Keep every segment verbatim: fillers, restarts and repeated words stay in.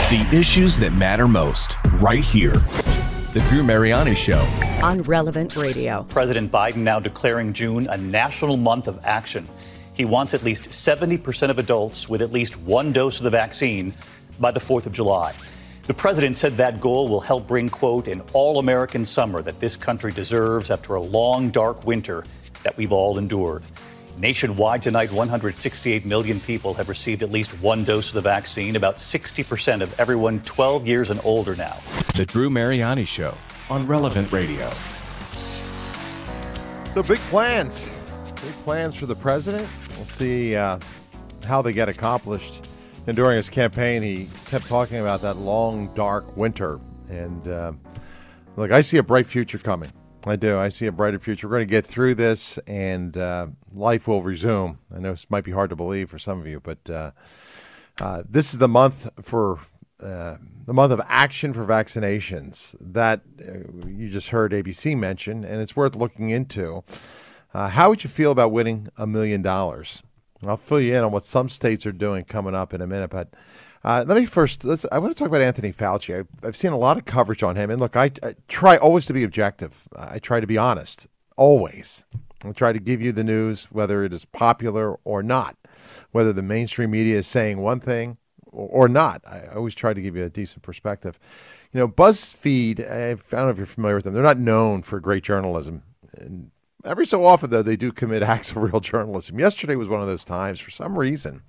The issues that matter most, right here. The Drew Mariani Show. On Relevant Radio. President Biden now declaring June a national month of action. He wants at least seventy percent of adults with at least one dose of the vaccine by the fourth of July. The president said that goal will help bring, quote, an all-American summer that this country deserves after a long, dark winter that we've all endured. Nationwide tonight, one hundred sixty-eight million people have received at least one dose of the vaccine, about sixty percent of everyone twelve years and older now. The Drew Mariani Show on Relevant Radio. So big plans. Big plans for the president. We'll see uh, how they get accomplished. And during his campaign, he kept talking about that long, dark winter. And uh, look, I see a bright future coming. I do. I see a brighter future. We're going to get through this, and uh, life will resume. I know this might be hard to believe for some of you, but uh, uh, this is the month for uh, the month of action for vaccinations that uh, you just heard A B C mention, and it's worth looking into. Uh, how would you feel about winning a million dollars? I'll fill you in on what some states are doing coming up in a minute, but Uh, let me first, let's, I want to talk about Anthony Fauci. I've, I've seen a lot of coverage on him. And look, I, I try always to be objective. I try to be honest, always. I try to give you the news, whether it is popular or not, whether the mainstream media is saying one thing or, or not. I always try to give you a decent perspective. You know, BuzzFeed, I don't know if you're familiar with them. They're not known for great journalism. And every so often, though, they do commit acts of real journalism. Yesterday was one of those times, for some reason.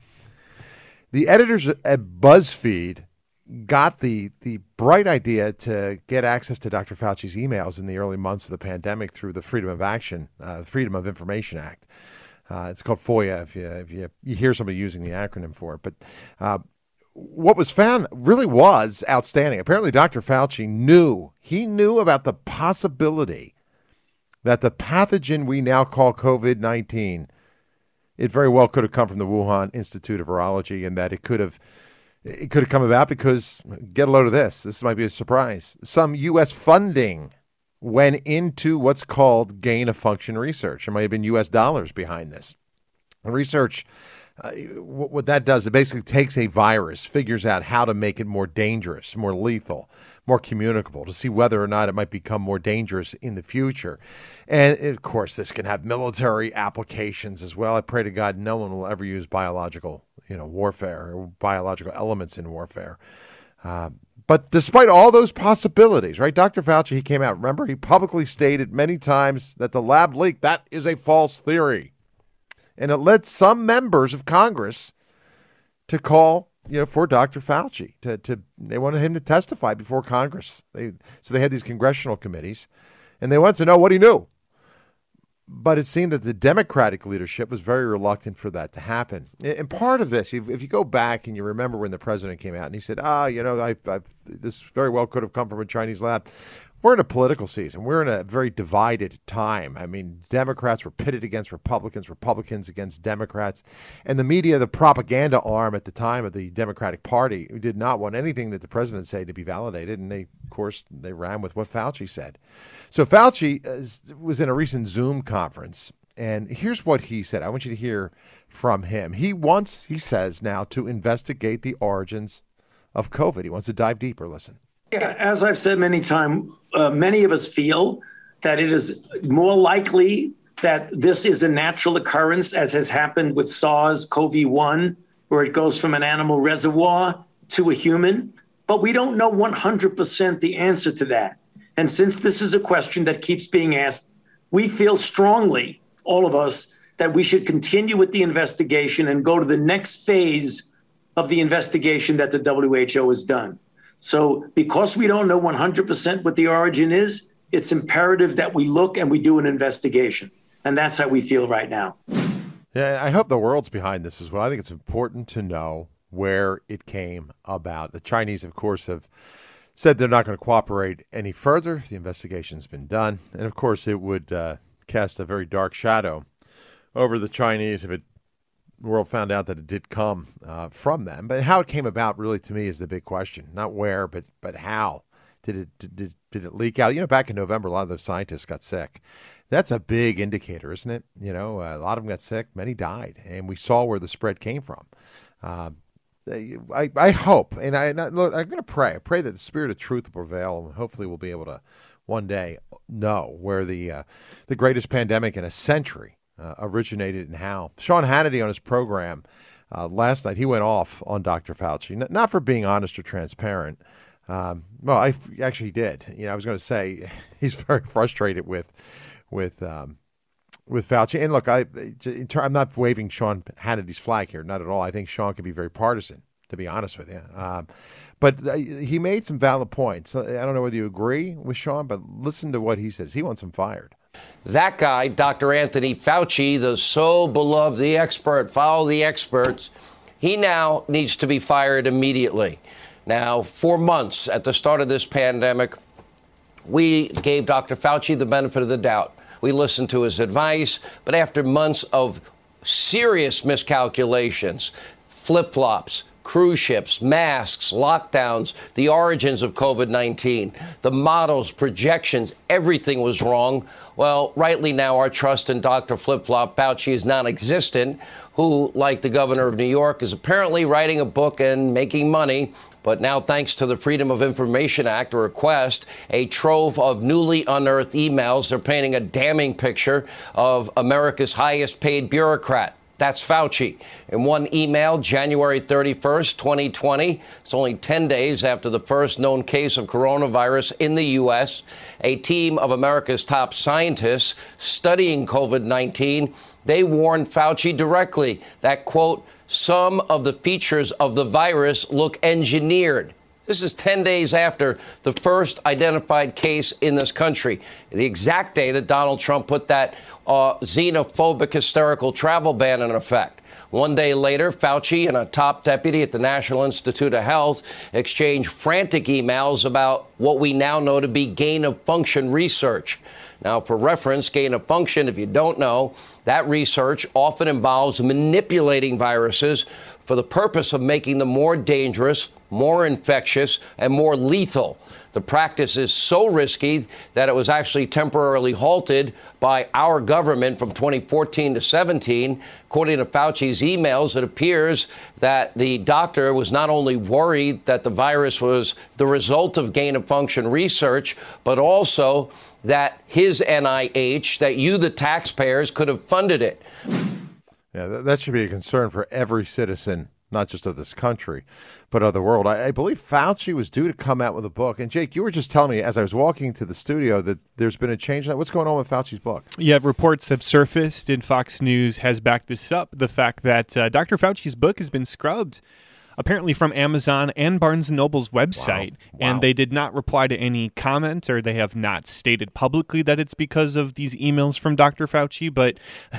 The editors at BuzzFeed got the the bright idea to get access to Doctor Fauci's emails in the early months of the pandemic through the Freedom of Action, uh, Freedom of Information Act. Uh, it's called FOIA if you if you, you hear somebody using the acronym for it. But uh, what was found really was outstanding. Apparently, Doctor Fauci knew he knew about the possibility that the pathogen we now call COVID nineteen. It very well could have come from the Wuhan Institute of Virology, and that it could have it could have come about because, get a load of this, this might be a surprise, some U S funding went into what's called gain-of-function research. There might have been U S dollars behind this. And research, uh, what that does, it basically takes a virus, figures out how to make it more dangerous, more lethal, more communicable, to see whether or not it might become more dangerous in the future. And, of course, this can have military applications as well. I pray to God no one will ever use biological, you know, warfare or biological elements in warfare. Uh, but despite all those possibilities, right, Doctor Fauci, he came out, remember, he publicly stated many times that the lab leak, that is a false theory. And it led some members of Congress to call, you know, for Doctor Fauci. To, to they wanted him to testify before Congress. They, so they had these congressional committees, and they wanted to know what he knew. But it seemed that the Democratic leadership was very reluctant for that to happen. And part of this, if you go back and you remember when the president came out and he said, ah, you know, I've, I've, this very well could have come from a Chinese lab. We're in a political season. We're in a very divided time. I mean, Democrats were pitted against Republicans, Republicans against Democrats. And the media, the propaganda arm at the time of the Democratic Party, did not want anything that the president said to be validated. And they, of course, they ran with what Fauci said. So Fauci uh, was in a recent Zoom conference. And here's what he said. I want you to hear from him. He wants, he says now, to investigate the origins of COVID. He wants to dive deeper. Listen. Yeah, as I've said many times, uh, many of us feel that it is more likely that this is a natural occurrence, as has happened with SARS-C o V one, where it goes from an animal reservoir to a human. But we don't know one hundred percent the answer to that. And since this is a question that keeps being asked, we feel strongly, all of us, that we should continue with the investigation and go to the next phase of the investigation that the W H O has done. So because we don't know one hundred percent what the origin is, it's imperative that we look and we do an investigation. And that's how we feel right now. Yeah, I hope the world's behind this as well. I think it's important to know where it came about. The Chinese, of course, have said they're not going to cooperate any further. The investigation's been done. And, of course, it would uh, cast a very dark shadow over the Chinese if it the world found out that it did come uh, from them. But how it came about, really, to me, is the big question. Not where, but but how. Did it did, did, did it leak out? You know, back in November, a lot of those scientists got sick. That's a big indicator, isn't it? You know, a lot of them got sick. Many died. And we saw where the spread came from. Uh, I, I hope, and I, look, I'm going to pray. I pray that the spirit of truth will prevail, and hopefully we'll be able to one day know where the uh, the greatest pandemic in a century uh, originated and how. Sean Hannity on his program uh, last night, he went off on Doctor Fauci, N- not for being honest or transparent. Um, well, I actually did. You know, I was going to say he's very frustrated with with. Um, With Fauci. And look, I, I'm not waving Sean Hannity's flag here, not at all. I think Sean can be very partisan, to be honest with you. Um, but he made some valid points. I don't know whether you agree with Sean, but listen to what he says. He wants him fired. That guy, Doctor Anthony Fauci, the so beloved, the expert, follow the experts, he now needs to be fired immediately. Now, for months at the start of this pandemic, we gave Doctor Fauci the benefit of the doubt. We listened to his advice, but after months of serious miscalculations, flip-flops, cruise ships, masks, lockdowns, the origins of COVID nineteen, the models, projections, everything was wrong. Well, rightly now, our trust in Doctor Flip-Flop Fauci is non-existent, who, like the governor of New York, is apparently writing a book and making money. But now, thanks to the Freedom of Information Act, a request, a trove of newly unearthed emails, they're painting a damning picture of America's highest paid bureaucrat. That's Fauci. In one email, January thirty-first, twenty twenty, it's only ten days after the first known case of coronavirus in the U S, a team of America's top scientists studying COVID nineteen, they warned Fauci directly that, quote, some of the features of the virus look engineered. This is ten days after the first identified case in this country, the exact day that Donald Trump put that uh, xenophobic, hysterical travel ban in effect. One day later, Fauci and a top deputy at the National Institute of Health exchanged frantic emails about what we now know to be gain-of-function research. Now, for reference, gain-of-function, if you don't know, that research often involves manipulating viruses for the purpose of making them more dangerous, more infectious, and more lethal. The practice is so risky that it was actually temporarily halted by our government from twenty fourteen to seventeen. According to Fauci's emails, it appears that the doctor was not only worried that the virus was the result of gain-of-function research, but also that his N I H, that you, the taxpayers, could have funded it. Yeah, that should be a concern for every citizen, not just of this country, but of the world. I, I believe Fauci was due to come out with a book. And, Jake, you were just telling me as I was walking to the studio that there's been a change. What's going on with Fauci's book? Yeah, reports have surfaced, and Fox News has backed this up, the fact that uh, Doctor Fauci's book has been scrubbed, apparently from Amazon and Barnes and Noble's website. Wow. Wow. And they did not reply to any comments, or they have not stated publicly that it's because of these emails from Doctor Fauci. But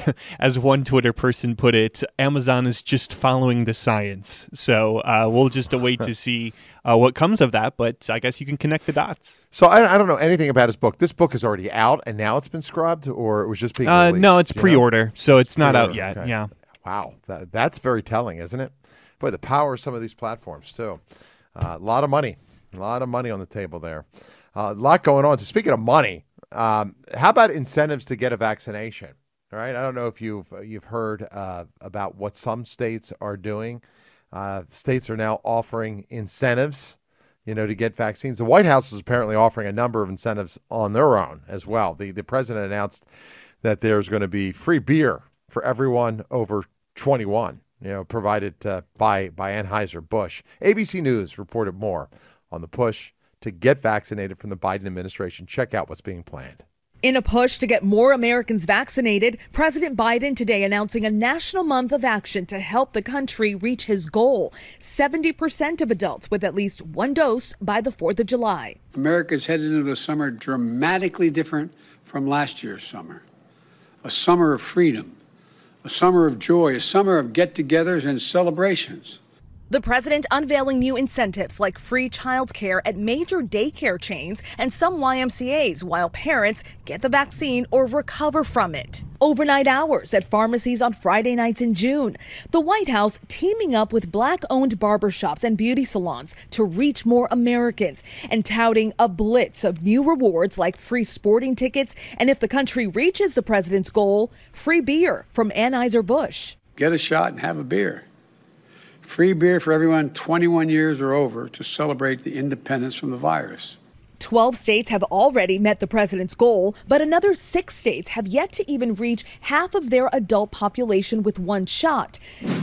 as one Twitter person put it, Amazon is just following the science. So uh, we'll just await to see uh, what comes of that. But I guess you can connect the dots. So I, I don't know anything about his book. This book is already out and now it's been scrubbed, or it was just being uh, released? No, it's pre-order. Know? So it's, it's not out yet. Okay. Yeah. Wow. That, that's very telling, isn't it? Boy, the power of some of these platforms, too. Uh, a lot of money. A lot of money on the table there. Uh, a lot going on. So speaking of money, um, how about incentives to get a vaccination? All right. I don't know if you've you've heard uh, about what some states are doing. Uh, states are now offering incentives, you know, to get vaccines. The White House is apparently offering a number of incentives on their own as well. The, the president announced that there's going to be free beer for everyone over twenty-one. You know, provided uh, by by Anheuser-Busch. A B C News reported more on the push to get vaccinated from the Biden administration. Check out what's being planned. In a push to get more Americans vaccinated, President Biden today announcing a national month of action to help the country reach his goal. seventy percent of adults with at least one dose by the fourth of July. America's headed into a summer dramatically different from last year's summer. A summer of freedom. A summer of joy, a summer of get-togethers and celebrations. The president unveiling new incentives like free childcare at major daycare chains and some Y M C As while parents get the vaccine or recover from it. Overnight hours at pharmacies on Friday nights in June. The White House teaming up with Black-owned barbershops and beauty salons to reach more Americans and touting a blitz of new rewards like free sporting tickets and, if the country reaches the president's goal, free beer from Anheuser-Busch. Get a shot and have a beer. free beer for everyone twenty-one years or over to celebrate the independence from the virus. twelve states have already met the president's goal, but another six states have yet to even reach half of their adult population with one shot.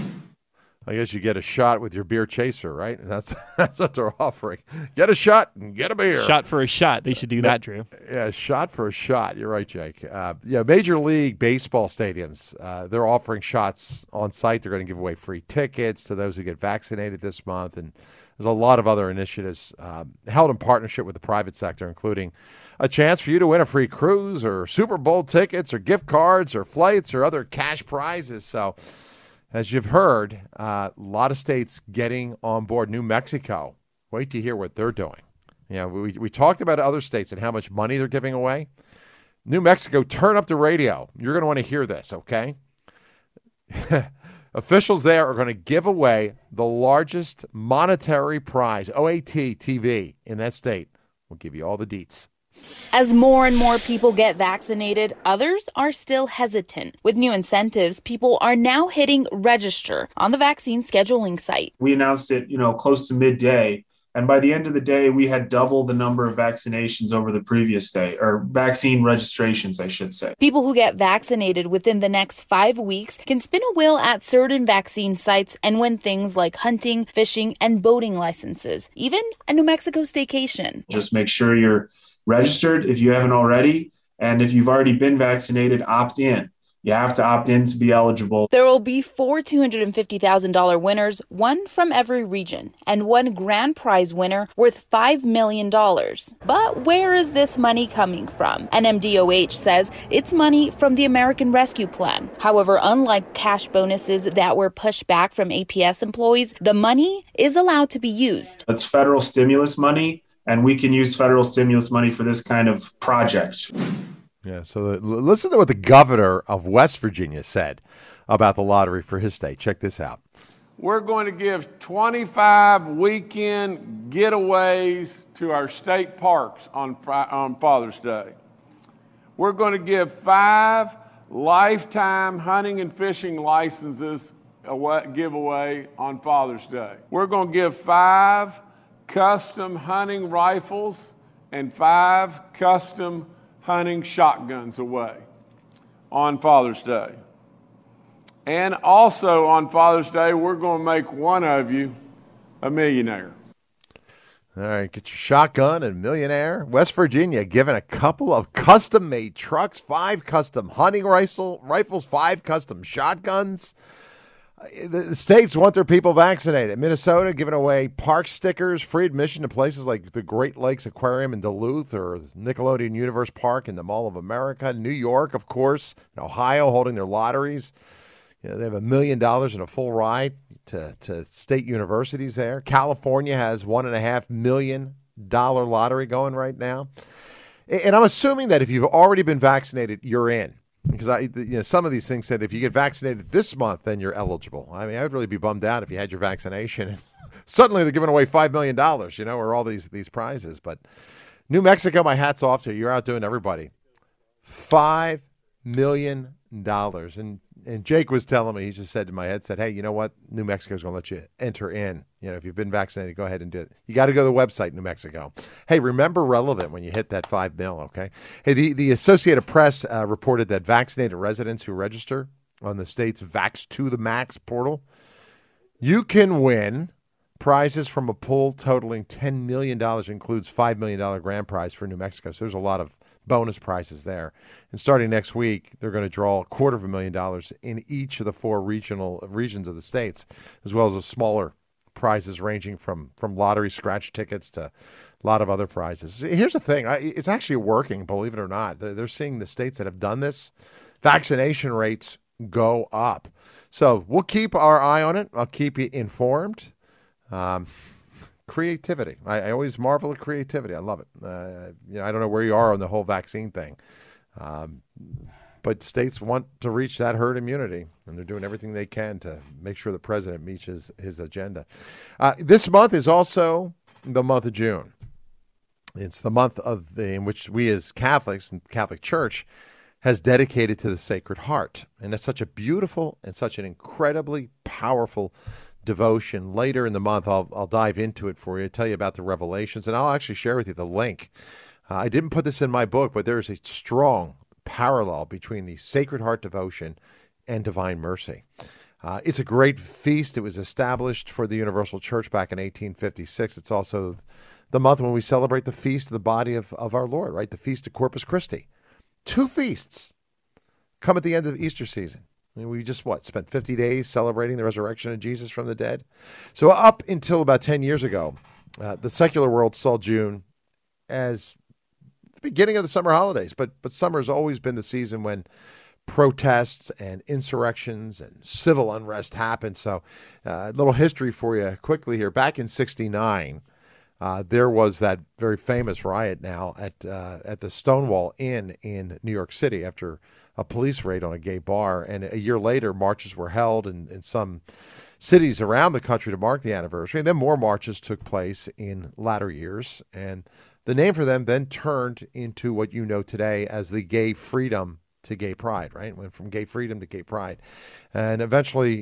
I guess you get a shot with your beer chaser, right? That's that's what they're offering. Get a shot and get a beer. Shot for a shot. They should do that, Drew. Yeah, shot for a shot. You're right, Jake. Uh, yeah, Major League Baseball stadiums, uh, they're offering shots on site. They're going to give away free tickets to those who get vaccinated this month. And there's a lot of other initiatives uh, held in partnership with the private sector, including a chance for you to win a free cruise or Super Bowl tickets or gift cards or flights or other cash prizes. So, as you've heard, uh, a lot of states getting on board. New Mexico, wait to hear what they're doing. You know, we, we talked about other states and how much money they're giving away. New Mexico, turn up the radio. You're going to want to hear this, okay? Officials there are going to give away the largest monetary prize, O A T T V, in that state. We'll give you all the deets. As more and more people get vaccinated, others are still hesitant. With new incentives, people are now hitting register on the vaccine scheduling site. We announced it, you know, close to midday. And by the end of the day, we had double the number of vaccinations over the previous day, or vaccine registrations, I should say. People who get vaccinated within the next five weeks can spin a wheel at certain vaccine sites and win things like hunting, fishing, and boating licenses, even a New Mexico staycation. Just make sure you're registered if you haven't already. And if you've already been vaccinated, opt in. You have to opt in to be eligible. There will be four two hundred fifty thousand dollars winners, one from every region, and one grand prize winner worth five million dollars. But where is this money coming from? N M D O H says it's money from the American Rescue Plan. However, unlike cash bonuses that were pushed back from A P S employees, the money is allowed to be used. It's federal stimulus money, and we can use federal stimulus money for this kind of project. Yeah, so the, listen to what the governor of West Virginia said about the lottery for his state. Check this out. We're going to give twenty-five weekend getaways to our state parks on, on Father's Day. We're going to give five lifetime hunting and fishing licenses away, giveaway on Father's Day. We're going to give five custom hunting rifles and five custom hunting shotguns away on Father's Day. And also on Father's Day, we're going to make one of you a millionaire. All right, get your shotgun and millionaire. West Virginia giving a couple of custom-made trucks, five custom hunting rifle, rifles, five custom shotguns. The states want their people vaccinated. Minnesota giving away park stickers, free admission to places like the Great Lakes Aquarium in Duluth or Nickelodeon Universe Park in the Mall of America. New York, of course, and Ohio holding their lotteries. You know, they have a million dollars in a full ride to, to state universities there. California has one and a half million dollar lottery going right now. And I'm assuming that if you've already been vaccinated, you're in. Because I, you know, some of these things said if you get vaccinated this month, then you're eligible. I mean, I would really be bummed out if you had your vaccination. Suddenly they're giving away five million dollars, you know, or all these these prizes. But New Mexico, my hat's off to you. You're outdoing everybody. five million dollars. And and Jake was telling me, he just said to my headset, hey, you know what? New Mexico's going to let you enter in. You know, if you've been vaccinated, go ahead and do it. You got to go to the website, New Mexico. Hey, remember relevant when you hit that five mil, okay? Hey, the, the Associated Press uh, reported that vaccinated residents who register on the state's Vax to the Max portal, you can win prizes from a pool totaling ten million dollars, includes five million dollars grand prize for New Mexico. So there's a lot of bonus prizes there. And starting next week, they're going to draw a quarter of a million dollars in each of the four regional regions of the states, as well as a smaller prizes ranging from, from lottery scratch tickets to a lot of other prizes. Here's the thing. I, it's actually working, believe it or not. They're seeing the states that have done this, vaccination rates go up. So we'll keep our eye on it. I'll keep you informed. Um, creativity. I, I always marvel at creativity. I love it. Uh, you know, I don't know where you are on the whole vaccine thing. Um, but states want to reach that herd immunity, and they're doing everything they can to make sure the president meets his, his agenda. Uh, this month is also the month of June. It's the month of the, in which we as Catholics and Catholic Church has dedicated to the Sacred Heart. And it's such a beautiful and such an incredibly powerful devotion. Later in the month, I'll, I'll dive into it for you, tell you about the revelations, and I'll actually share with you the link. Uh, I didn't put this in my book, but there's a strong parallel between the Sacred Heart devotion and Divine Mercy. Uh, it's a great feast. It was established for the Universal Church back in eighteen fifty-six. It's also the month when we celebrate the feast of the body of, of our Lord, right? The Feast of Corpus Christi. Two feasts come at the end of Easter season. I mean, we just, what, spent fifty days celebrating the resurrection of Jesus from the dead? So up until about ten years ago, uh, the secular world saw June as the beginning of the summer holidays. But, but summer has always been the season when protests and insurrections and civil unrest happen. So uh, a little history for you quickly here. Back in sixty-nine, uh, there was that very famous riot now at uh, at the Stonewall Inn in New York City after a police raid on a gay bar. And a year later, marches were held in, in some cities around the country to mark the anniversary. And then more marches took place in latter years. And the name for them then turned into what you know today as the Gay Freedom to Gay Pride, right? Went from Gay Freedom to Gay Pride. And eventually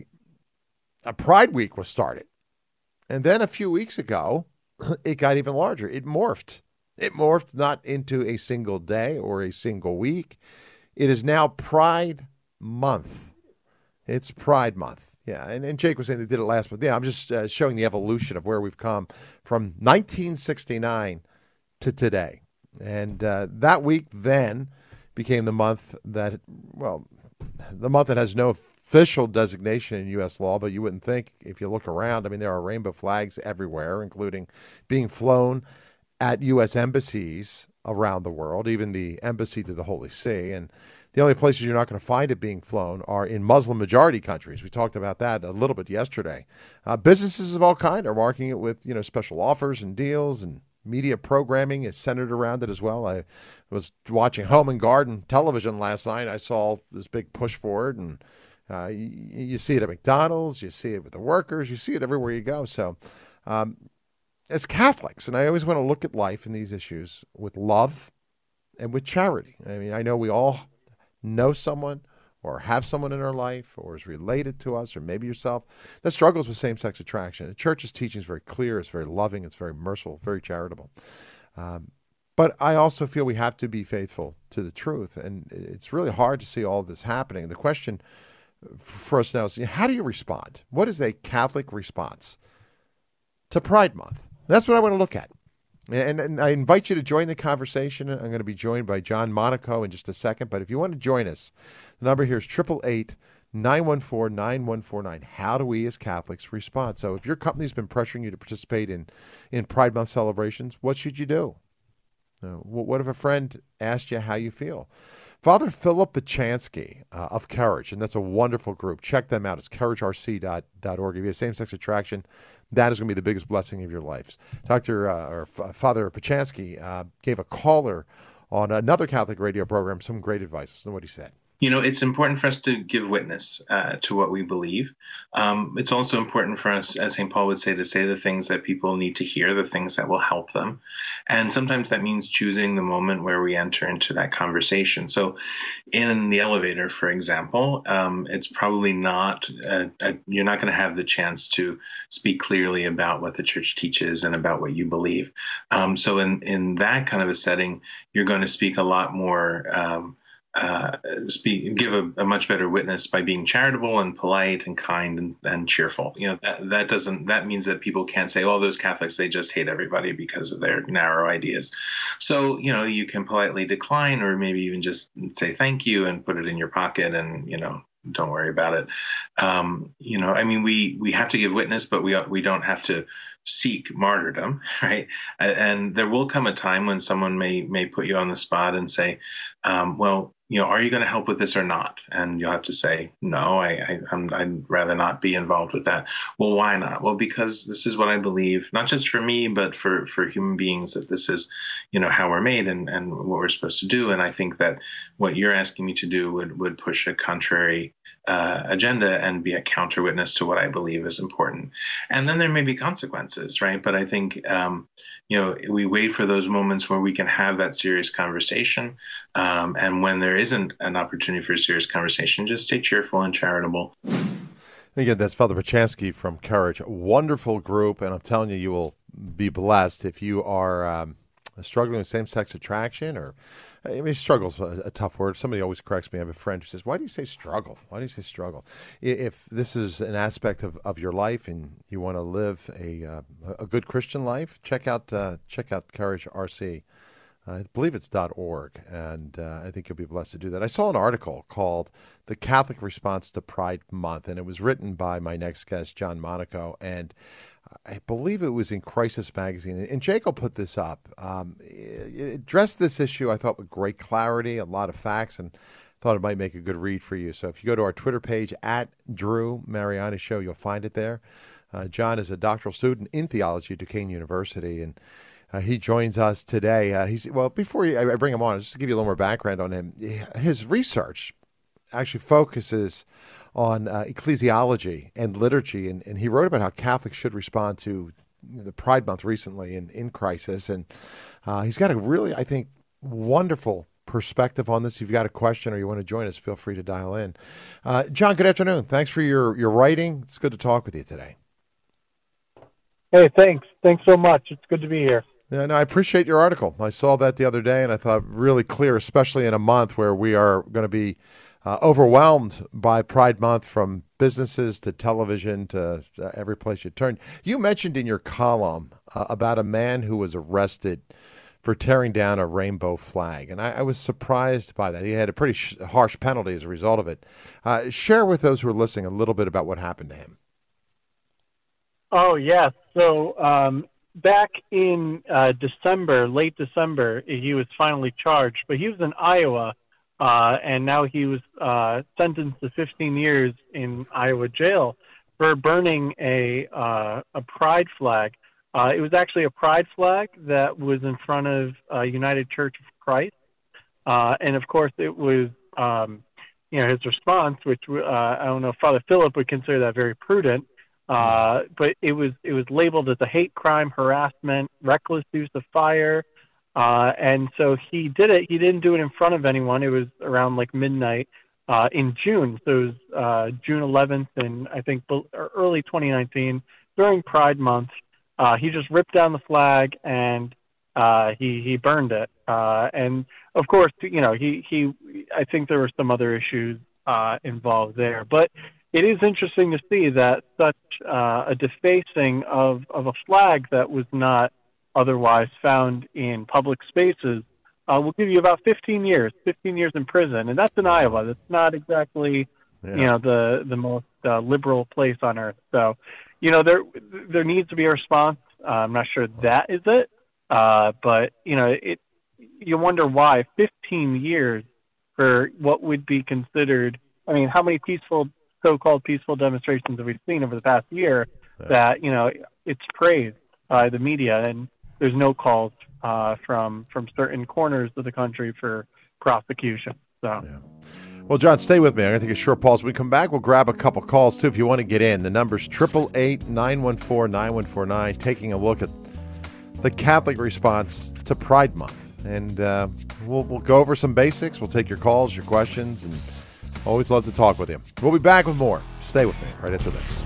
a Pride Week was started. And then a few weeks ago, it got even larger. It morphed. It morphed not into a single day or a single week. It is now Pride Month. It's Pride Month. Yeah, and, and Jake was saying they did it last month. Yeah, I'm just uh, showing the evolution of where we've come from nineteen sixty-nine to today. And uh, that week then became the month that, well, the month that has no official designation in U S law, but you wouldn't think if you look around. I mean, there are rainbow flags everywhere, including being flown at U S embassies around the world, even the embassy to the Holy See. And the only places you're not going to find it being flown are in Muslim-majority countries. We talked about that a little bit yesterday. Uh, businesses of all kind are marking it with, you know, special offers and deals, and media programming is centered around it as well. I was watching Home and Garden television last night. I saw this big push for it, and uh, you, you see it at McDonald's, you see it with the workers, you see it everywhere you go. So um, as Catholics, and I always want to look at life and these issues with love and with charity. I mean, I know we all know someone or have someone in our life or is related to us, or maybe yourself, that struggles with same-sex attraction. The church's teaching is very clear, it's very loving, it's very merciful, very charitable. Um, but I also feel we have to be faithful to the truth, and it's really hard to see all of this happening. The question for us now is, how do you respond? What is a Catholic response to Pride Month? That's what I want to look at. And, and I invite you to join the conversation. I'm going to be joined by John Monaco in just a second. But if you want to join us, the number here is eight eight eight, nine one four, nine one four nine. How do we as Catholics respond? So if your company's been pressuring you to participate in, in Pride Month celebrations, what should you do? Uh, what if a friend asked you how you feel? Father Philip Pachansky uh, of Courage, and that's a wonderful group. Check them out. It's courage r c dot org. If you have same-sex attraction, that is going to be the biggest blessing of your lives. Doctor uh, or F- Father Pachansky uh, gave a caller on another Catholic radio program some great advice. Listen to what he said. You know, it's important for us to give witness uh, to what we believe. Um, it's also important for us, as Saint Paul would say, to say the things that people need to hear, the things that will help them. And sometimes that means choosing the moment where we enter into that conversation. So in the elevator, for example, um, it's probably not, uh, uh, you're not going to have the chance to speak clearly about what the church teaches and about what you believe. Um, so in, in that kind of a setting, you're going to speak a lot more um, Uh, speak, give a, a much better witness by being charitable and polite and kind and, and cheerful. You know, that, that doesn't, that means that people can't say, oh, those Catholics, they just hate everybody because of their narrow ideas. So, you know, you can politely decline, or maybe even just say thank you and put it in your pocket and, you know, don't worry about it. Um, you know, I mean, we, we have to give witness, but we, we don't have to seek martyrdom, right? And there will come a time when someone may, may put you on the spot and say, um, well, you know, are you going to help with this or not? And you'll have to say, no, I, I, I'm, I'd rather not be involved with that. Well, why not? Well, because this is what I believe, not just for me, but for, for human beings, that this is, you know, how we're made and, and what we're supposed to do. And I think that what you're asking me to do would, would push a contrary uh, agenda and be a counter witness to what I believe is important. And then there may be consequences, right? But I think, um, you know, we wait for those moments where we can have that serious conversation. Um, and when there isn't an opportunity for a serious conversation, just stay cheerful and charitable. Again, that's Father Pachansky from Courage. A wonderful group, and I'm telling you, you will be blessed if you are um, struggling with same-sex attraction, or, I mean, struggle's a, a tough word. Somebody always corrects me. I have a friend who says, why do you say struggle? Why do you say struggle? If this is an aspect of, of your life and you want to live a uh, a good Christian life, check out uh, check out Courage R C. I believe it's .org, and uh, I think you'll be blessed to do that. I saw an article called The Catholic Response to Pride Month, and it was written by my next guest, John Monaco, and I believe it was in Crisis Magazine. And Jacob put this up. Um, it addressed this issue, I thought, with great clarity, a lot of facts, and thought it might make a good read for you. So if you go to our Twitter page, at Drew Mariani Show, you'll find it there. Uh, John is a doctoral student in theology at Duquesne University, and Uh, he joins us today. Uh, he's well. Before you, I bring him on, just to give you a little more background on him. His research actually focuses on uh, ecclesiology and liturgy, and, and he wrote about how Catholics should respond to the Pride Month recently in, in Crisis. And uh, he's got a really, I think, wonderful perspective on this. If you've got a question or you want to join us, feel free to dial in. Uh, John, good afternoon. Thanks for your, your writing. It's good to talk with you today. Hey, thanks. Thanks so much. It's good to be here. Yeah, no, I appreciate your article. I saw that the other day, and I thought really clear, especially in a month where we are going to be uh, overwhelmed by Pride Month, from businesses to television to uh, every place you turn. You mentioned in your column uh, about a man who was arrested for tearing down a rainbow flag, and I, I was surprised by that. He had a pretty sh- harsh penalty as a result of it. Uh, share with those who are listening a little bit about what happened to him. Oh, yes. So, um, back in uh, December, late December, he was finally charged, but he was in Iowa, uh, and now he was uh, sentenced to fifteen years in Iowa jail for burning a uh, a pride flag. Uh, it was actually a pride flag that was in front of uh, United Church of Christ, uh, and of course it was, um, you know, his response, which uh, I don't know if Father Philip would consider that very prudent. Uh, but it was it was labeled as a hate crime, harassment, reckless use of fire, uh, and so he did it. He didn't do it in front of anyone. It was around like midnight uh, in June. So it was uh, June eleventh, in I think early twenty nineteen, during Pride Month. Uh, he just ripped down the flag and uh, he he burned it. Uh, and of course, you know, he he. I think there were some other issues uh, involved there, but it is interesting to see that such uh, a defacing of, of a flag that was not otherwise found in public spaces uh, will give you about fifteen years, fifteen years in prison. And that's in Iowa. That's not exactly, yeah. you know, the, the most uh, liberal place on earth. So, you know, there, there needs to be a response. Uh, I'm not sure that is it. Uh, but, you know, it, you wonder why fifteen years for what would be considered, I mean, how many peaceful so-called peaceful demonstrations that we've seen over the past year yeah. that, you know, it's praised by the media, and there's no calls uh, from from certain corners of the country for prosecution. So, yeah. Well, John, stay with me. I'm going to take a short pause. When we come back, we'll grab a couple calls, too, if you want to get in. The number's eight eight eight, nine one four, nine one four nine, taking a look at the Catholic response to Pride Month. And uh, we'll, we'll go over some basics. We'll take your calls, your questions, and always love to talk with you. We'll be back with more. Stay with me right after this.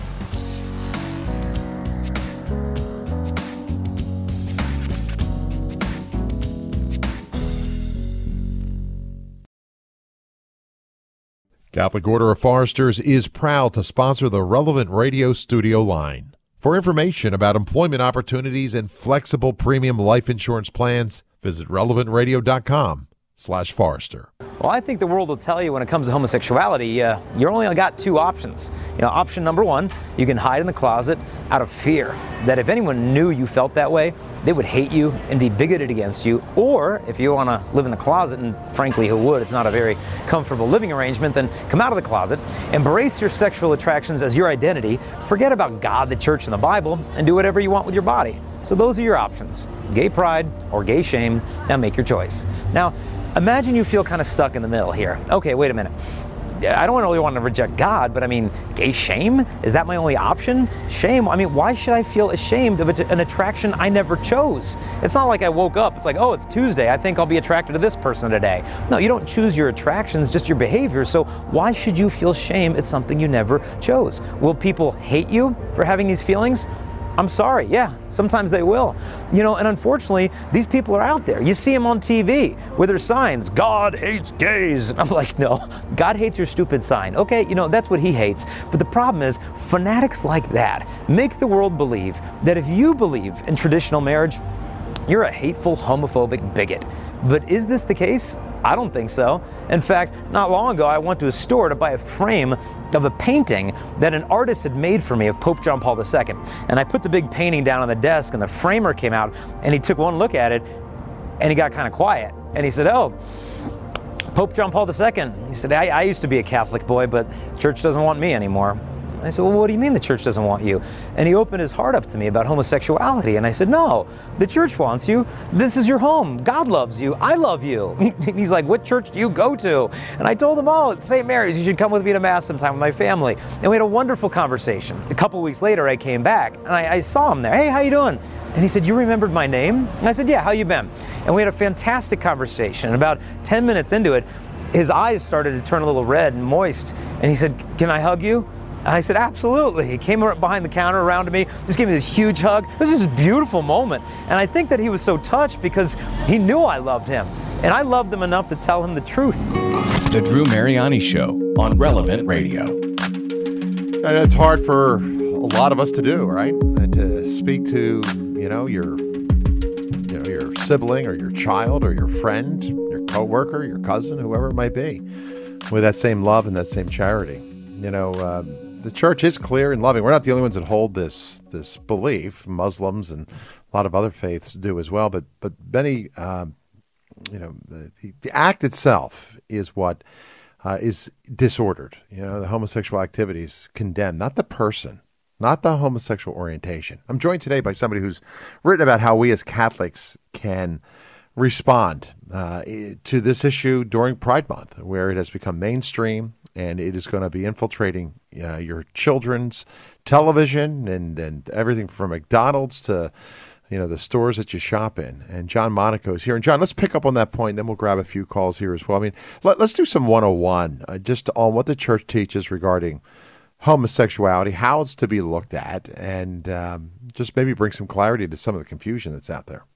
Catholic Order of Foresters is proud to sponsor the Relevant Radio studio line. For information about employment opportunities and flexible premium life insurance plans, visit relevant radio dot com slash Forrester. Well, I think the world will tell you when it comes to homosexuality, uh, you only got two options. You know, option number one, you can hide in the closet out of fear that if anyone knew you felt that way, they would hate you and be bigoted against you. Or if you want to live in the closet, and frankly, who would? It's not a very comfortable living arrangement, then come out of the closet, embrace your sexual attractions as your identity, forget about God, the church, and the Bible, and do whatever you want with your body. So those are your options, gay pride or gay shame. Now make your choice. Now, imagine you feel kind of stuck in the middle here. Okay, wait a minute. I don't really want to reject God, but I mean, gay shame? Is that my only option? Shame? I mean, why should I feel ashamed of an attraction I never chose? It's not like I woke up, it's like, oh, it's Tuesday, I think I'll be attracted to this person today. No, you don't choose your attractions, just your behavior, so why should you feel shame at something you never chose? Will people hate you for having these feelings? I'm sorry, yeah, sometimes they will. You know, and unfortunately, these people are out there. You see them on T V with their signs, God hates gays. And I'm like, no, God hates your stupid sign. Okay, you know, that's what he hates. But the problem is, fanatics like that make the world believe that if you believe in traditional marriage, you're a hateful, homophobic bigot. But is this the case? I don't think so. In fact, not long ago, I went to a store to buy a frame of a painting that an artist had made for me of Pope John Paul the Second. And I put the big painting down on the desk, and the framer came out, and he took one look at it, and he got kind of quiet. And he said, oh, Pope John Paul the Second. He said, I, I used to be a Catholic boy, but church doesn't want me anymore. I said, well, what do you mean the church doesn't want you? And he opened his heart up to me about homosexuality. And I said, no, the church wants you. This is your home. God loves you. I love you. And he's like, what church do you go to? And I told him, oh, it's Saint Mary's. You should come with me to Mass sometime with my family. And we had a wonderful conversation. A couple weeks later, I came back, and I, I saw him there. Hey, how you doing? And he said, you remembered my name? And I said, yeah, how you been? And we had a fantastic conversation. And about ten minutes into it, his eyes started to turn a little red and moist. And he said, can I hug you? And I said, absolutely. He came up behind the counter around to me, just gave me this huge hug. It was just a beautiful moment. And I think that he was so touched because he knew I loved him. And I loved him enough to tell him the truth. The Drew Mariani Show on Relevant Radio. And it's hard for a lot of us to do, right? And to speak to, you know, your, you know, your sibling or your child or your friend, your coworker, your cousin, whoever it might be, with that same love and that same charity. You know, uh, the church is clear and loving. We're not the only ones that hold this this belief. Muslims and a lot of other faiths do as well. But but many, um, you know, the, the act itself is what uh, is disordered. You know, the homosexual activity is condemned, not the person, not the homosexual orientation. I'm joined today by somebody who's written about how we as Catholics can respond uh, to this issue during Pride Month, where it has become mainstream. And it is going to be infiltrating uh, your children's television and, and everything from McDonald's to, you know, the stores that you shop in. And John Monaco is here. And John, let's pick up on that point, then we'll grab a few calls here as well. I mean, let, let's do some one oh one uh, just on what the church teaches regarding homosexuality, how it's to be looked at, and um, just maybe bring some clarity to some of the confusion that's out there.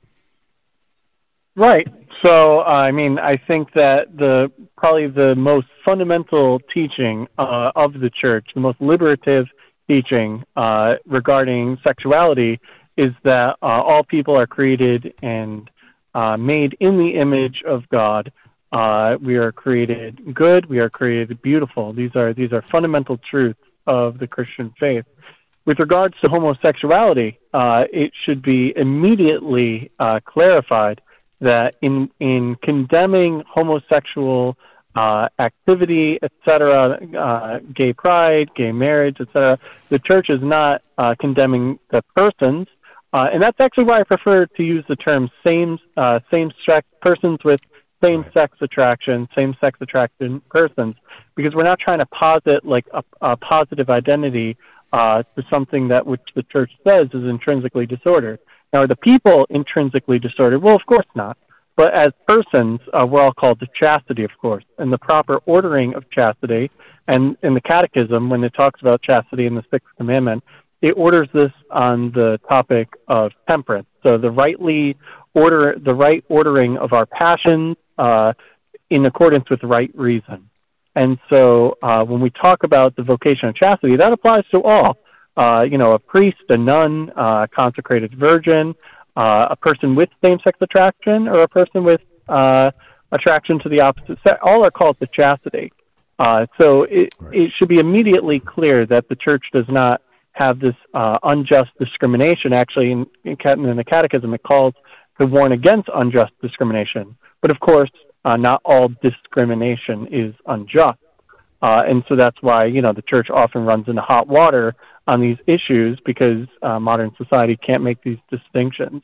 Right. So, uh, I mean, I think that the probably the most fundamental teaching uh, of the church, the most liberative teaching uh, regarding sexuality is that uh, all people are created and uh, made in the image of God. Uh, we are created good. We are created beautiful. These are these are fundamental truths of the Christian faith. With regards to homosexuality, uh, it should be immediately uh, clarified that in in condemning homosexual uh, activity, et cetera, uh, gay pride, gay marriage, et cetera, the church is not uh, condemning the persons, uh, and that's actually why I prefer to use the term same uh, same-sex persons with same-sex attraction, same-sex attraction persons, because we're not trying to posit like a, a positive identity uh, to something that which the church says is intrinsically disordered. Now, are the people intrinsically disordered? Well, of course not. But as persons, uh, we're all called to chastity, of course. And the proper ordering of chastity, and in the Catechism, when it talks about chastity in the Sixth Commandment, it orders this on the topic of temperance. So the rightly order, the right ordering of our passions uh, in accordance with right reason. And so uh, when we talk about the vocation of chastity, that applies to all. Uh, you know, a priest, a nun, uh, a consecrated virgin, uh, a person with same-sex attraction, or a person with uh, attraction to the opposite sex. All are called to chastity. Uh, so it, right. it should be immediately clear that the church does not have this uh, unjust discrimination. Actually, in, in, in the Catechism, it calls to warn against unjust discrimination. But of course, uh, not all discrimination is unjust. Uh, and so that's why, you know, the church often runs into hot water on these issues because uh, modern society can't make these distinctions.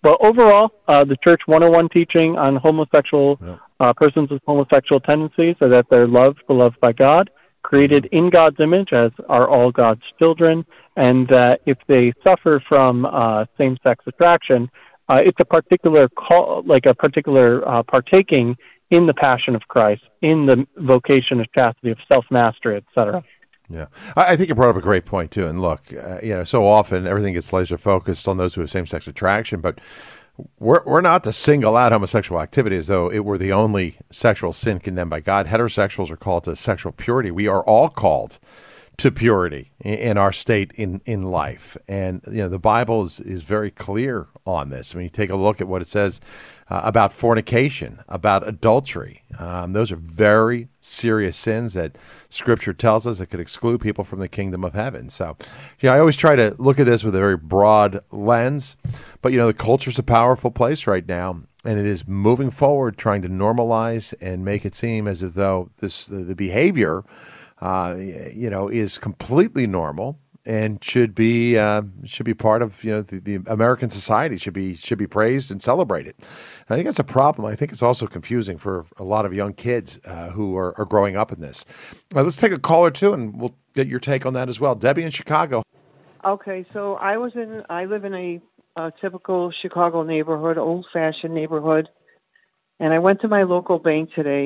but overall, uh, the Church one oh one teaching on homosexual yeah. uh, persons with homosexual tendencies are that they're loved, beloved by God, created in God's image, as are all God's children, and that if they suffer from uh, same-sex attraction, uh, it's a particular call, like a particular uh, partaking in the passion of Christ, in the vocation of chastity, of self-mastery, et cetera. Yeah, I think you brought up a great point too. And look, uh, you know, so often everything gets laser focused on those who have same-sex attraction, but we're we're not to single out homosexual activity as though it were the only sexual sin condemned by God. Heterosexuals are called to sexual purity. We are all called to purity in our state in, in life. And, you know, the Bible is, is very clear on this. I mean, you take a look at what it says uh, about fornication, about adultery. Um, those are very serious sins that Scripture tells us that could exclude people from the kingdom of heaven. So, you know, I always try to look at this with a very broad lens. But, you know, the culture's a powerful place right now. And it is moving forward, trying to normalize and make it seem as if though this the, the behavior Uh, you know, is completely normal and should be uh, should be part of you know the, the American society. Should be should be praised and celebrated. I think that's a problem. I think it's also confusing for a lot of young kids uh, who are, are growing up in this. Uh, let's take a call or two, and we'll get your take on that as well. Debbie in Chicago. Okay, so I was in. I live in a, a typical Chicago neighborhood, old-fashioned neighborhood, and I went to my local bank today.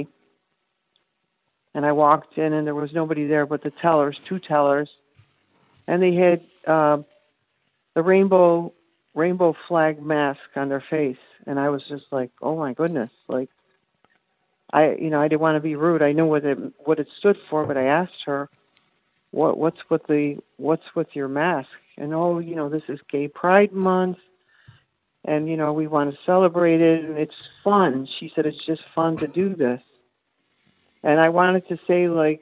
And I walked in, and there was nobody there but the tellers, two tellers, and they had uh, the rainbow rainbow flag mask on their face. And I was just like, "Oh my goodness!" Like, I, you know, I didn't want to be rude. I knew what it what it stood for, but I asked her, "What what's with the what's with your mask?" And oh, you know, this is Gay Pride Month, and you know, we want to celebrate it, and it's fun. She said it's just fun to do this. And I wanted to say, like,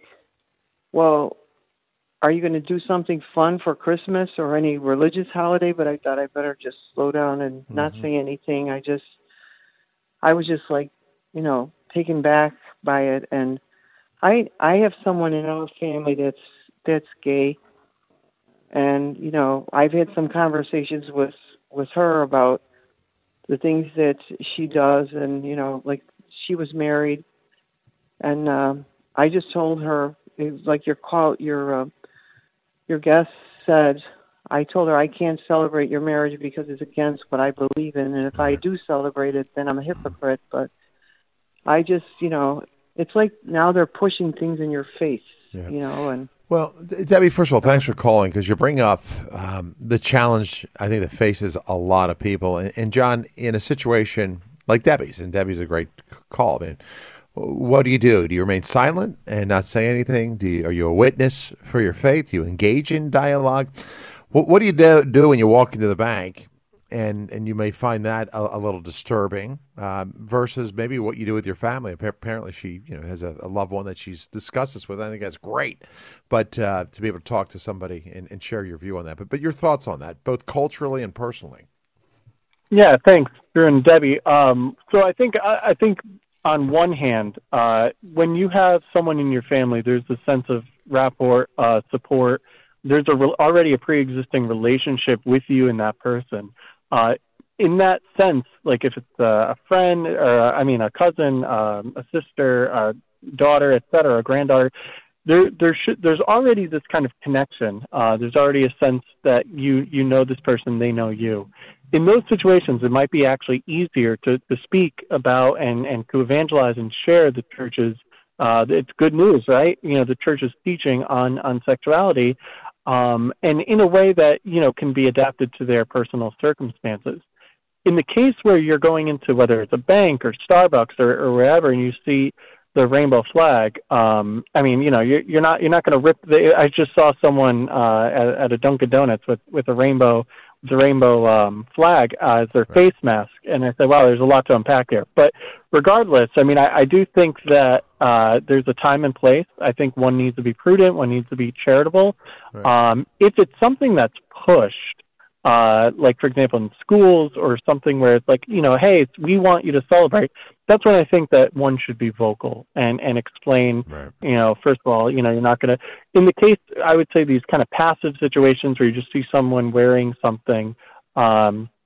well, are you going to do something fun for Christmas or any religious holiday? But I thought I better just slow down and mm-hmm. not say anything. I just, I was just like, you know, taken back by it. And I, I have someone in our family that's, that's gay. And, you know, I've had some conversations with, with her about the things that she does. And, you know, like she was married. And uh, I just told her, it was like your call, your uh, your guest said, I told her I can't celebrate your marriage because it's against what I believe in, and if I do celebrate it, then I'm a hypocrite. But I just, you know, it's like now they're pushing things in your face, yeah. you know. And well, Debbie, first of all, thanks for calling because you bring up um, the challenge I think that faces a lot of people. And, and John, in a situation like Debbie's, and Debbie's a great call, man. What do you do? Do you remain silent and not say anything? Do you, are you a witness for your faith? Do you engage in dialogue? What, what do you do, do when you walk into the bank, and, and you may find that a, a little disturbing um, versus maybe what you do with your family? Apparently, she you know has a, a loved one that she's discussed this with. I think that's great, but uh, to be able to talk to somebody and, and share your view on that. But but your thoughts on that, both culturally and personally. Yeah, thanks, Drew and Debbie. Um, so I think I, I think. On one hand, uh, when you have someone in your family, there's a sense of rapport, uh, support. There's a re- already a pre-existing relationship with you and that person. Uh, in that sense, like if it's a, a friend, or I mean a cousin, um, a sister, a daughter, et cetera, a granddaughter, there there should there's already this kind of connection. Uh, there's already a sense that you you know this person, they know you. In those situations, it might be actually easier to, to speak about and, and to evangelize and share the church's, uh, it's good news, right? You know, the church's teaching on, on sexuality, um, and in a way that, you know, can be adapted to their personal circumstances. In the case where you're going into, whether it's a bank or Starbucks or, or wherever, and you see the rainbow flag, um, I mean, you know, you're, you're not, you're not going to rip the, I just saw someone, uh, at, at a Dunkin' Donuts with, with a rainbow the rainbow um, flag as their face mask. And I said, wow, there's a lot to unpack here. But regardless, I mean, I, I do think that uh, there's a time and place. I think one needs to be prudent. One needs to be charitable. Right. Um, if it's something that's pushed, uh, like, for example, in schools or something where it's like, you know, hey, it's, we want you to celebrate, that's when I think that one should be vocal and, and explain, right. you know, first of all, you know, you're not going to, in the case, I would say these kind of passive situations where you just see someone wearing something, um,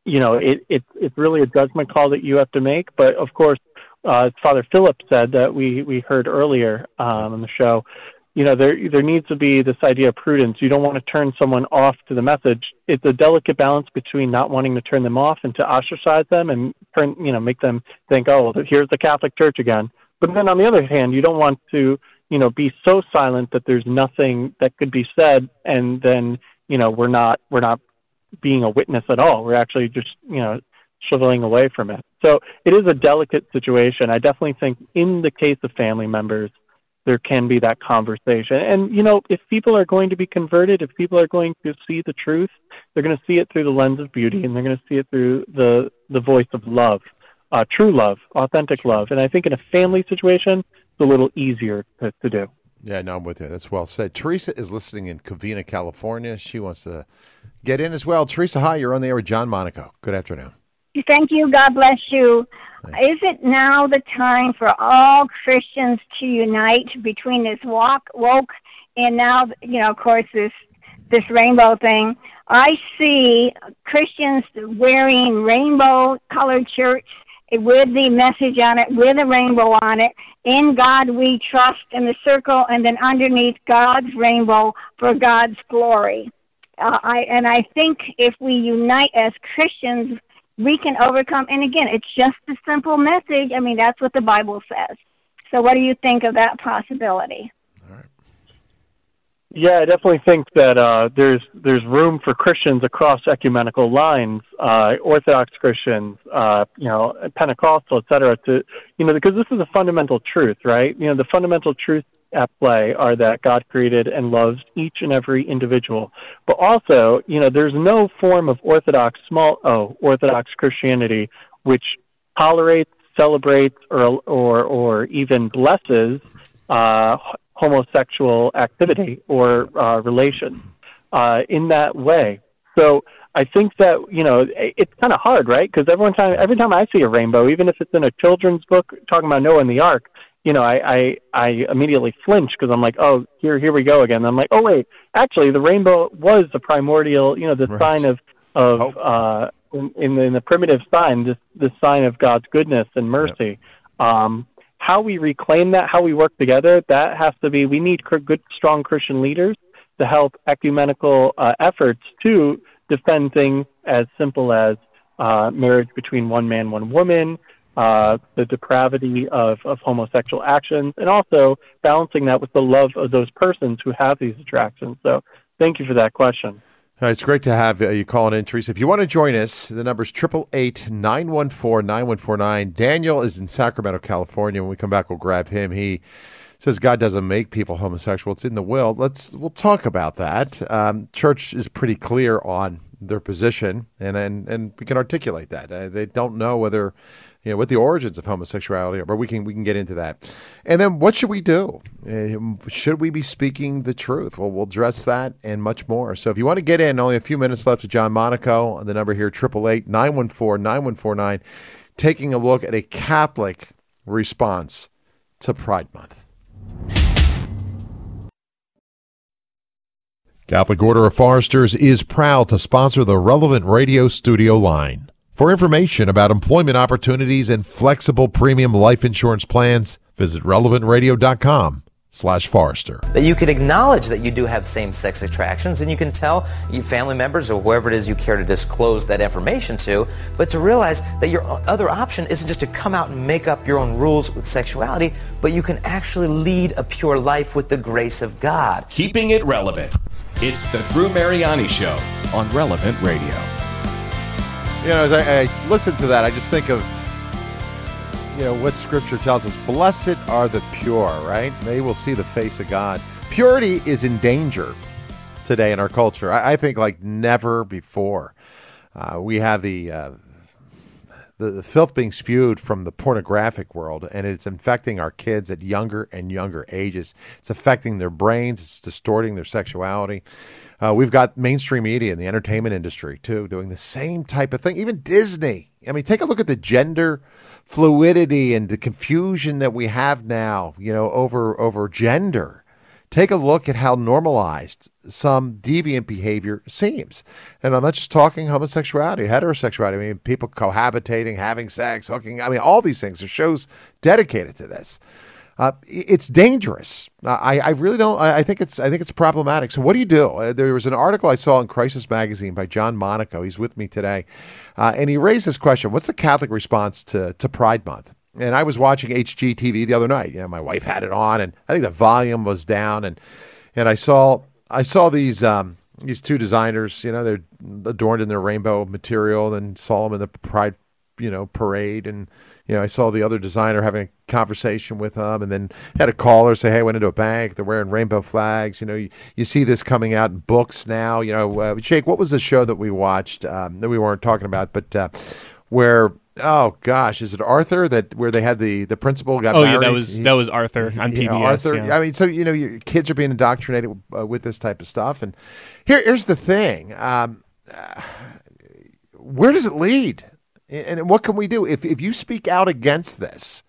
you know, it, it, it's really a judgment call that you have to make. But of course, uh, as Father Philip said that we, we heard earlier um, on the show, you know, there there needs to be this idea of prudence. You don't want to turn someone off to the message. It's a delicate balance between not wanting to turn them off and to ostracize them and turn, you know, make them think, oh, well, here's the Catholic Church again. But then on the other hand, you don't want to, you know, be so silent that there's nothing that could be said, and then, you know, we're not we're not being a witness at all. We're actually just, you know, shriveling away from it. So it is a delicate situation. I definitely think in the case of family members, there can be that conversation. And, you know, if people are going to be converted, if people are going to see the truth, they're going to see it through the lens of beauty, and they're going to see it through the, the voice of love, uh, true love, authentic love. And I think in a family situation, it's a little easier to, to do. Yeah, no, I'm with you. That's well said. Teresa is listening in Covina, California. She wants to get in as well. Teresa, hi. You're on the air with John Monaco. Good afternoon. Thank you. God bless you. Thanks. Is it now the time for all Christians to unite between this walk, woke and now, you know, of course, this this rainbow thing? I see Christians wearing rainbow-colored shirts with the message on it, with a rainbow on it. In God we trust in the circle, and then underneath God's rainbow for God's glory. Uh, I and I think if we unite as Christians, we can overcome. And again, it's just a simple message. I mean, that's what the Bible says. So what do you think of that possibility? Yeah, I definitely think that uh, there's there's room for Christians across ecumenical lines, uh, Orthodox Christians, uh, you know, Pentecostal, et cetera, to, you know, because this is a fundamental truth, right? You know, the fundamental truths at play are that God created and loves each and every individual. But also, you know, there's no form of Orthodox, small o, Orthodox Christianity which tolerates, celebrates, or or, or even blesses uh, homosexual activity or uh, relation uh, in that way. So I think that, you know, it's kind of hard, right? Because every time, every time I see a rainbow, even if it's in a children's book talking about Noah and the Ark, you know, I, I, I immediately flinch because I'm like, oh, here, here we go again. And I'm like, oh, wait, actually, the rainbow was the primordial, you know, the right. sign of, of uh, in, in, the, in the primitive sign, this, this sign of God's goodness and mercy. Yep. Um, how we reclaim that, how we work together, that has to be, we need good, strong Christian leaders to help ecumenical uh, efforts to defend things as simple as uh, marriage between one man, one woman, uh, the depravity of, of homosexual actions, and also balancing that with the love of those persons who have these attractions. So thank you for that question. Uh, it's great to have uh, you calling in, Teresa. If you want to join us, the number's eight eight eight, nine one four, nine one four nine. Daniel is in Sacramento, California. When we come back, we'll grab him. He says God doesn't make people homosexual. It's in the will. Let's we'll talk about that. Um, church is pretty clear on their position, and and, and we can articulate that. Uh, they don't know whether, you know, what the origins of homosexuality are, but we can we can get into that. And then what should we do? Uh, should we be speaking the truth? Well, we'll address that and much more. So if you want to get in, only a few minutes left with John Monaco. The number here, eight eight eight, nine one four, nine one four nine, taking a look at a Catholic response to Pride Month. Catholic Order of Foresters is proud to sponsor the Relevant Radio studio line. For information about employment opportunities and flexible premium life insurance plans, visit relevant radio dot com slash Forester. That you can acknowledge that you do have same-sex attractions, and you can tell your family members or whoever it is you care to disclose that information to, but to realize that your other option isn't just to come out and make up your own rules with sexuality, but you can actually lead a pure life with the grace of God. Keeping it relevant. It's the Drew Mariani Show on Relevant Radio. You know, as I, I listen to that, I just think of, you know, what Scripture tells us. Blessed are the pure, right? They will see the face of God. Purity is in danger today in our culture. I, I think like never before. Uh, we have the, uh, the the filth being spewed from the pornographic world, and it's infecting our kids at younger and younger ages. It's affecting their brains. It's distorting their sexuality. Uh, we've got mainstream media and the entertainment industry, too, doing the same type of thing. Even Disney. I mean, take a look at the gender fluidity and the confusion that we have now, you know, over over gender. take a look at how normalized some deviant behavior seems. And I'm not just talking homosexuality, heterosexuality. I mean, people cohabitating, having sex, hooking. I mean, all these things. There's shows dedicated to this. Uh, it's dangerous. I, I really don't. I think it's. I think it's problematic. So what do you do? Uh, there was an article I saw in Crisis Magazine by John Monaco. He's with me today, uh, and he raised this question: what's the Catholic response to to Pride Month? And I was watching H G T V the other night. You know, my wife had it on, and I think the volume was down, and and I saw I saw these um, these two designers. You know, they're adorned in their rainbow material, and saw them in the Pride, you know, parade, and you know, I saw the other designer having a conversation with them, and then had a caller say, hey, I went into a bank, they're wearing rainbow flags. You know, you, you see this coming out in books now. You know, uh, Jake, what was the show that we watched um, that we weren't talking about, but uh, where, oh gosh, is it Arthur, that where they had the, the principal got oh, married? yeah, that was, that was Arthur on P B S. You know, Arthur, yeah. I mean, so, you know, your kids are being indoctrinated uh, with this type of stuff. And here, here's the thing. Um, uh, where does it lead? And what can we do? If if you speak out against this,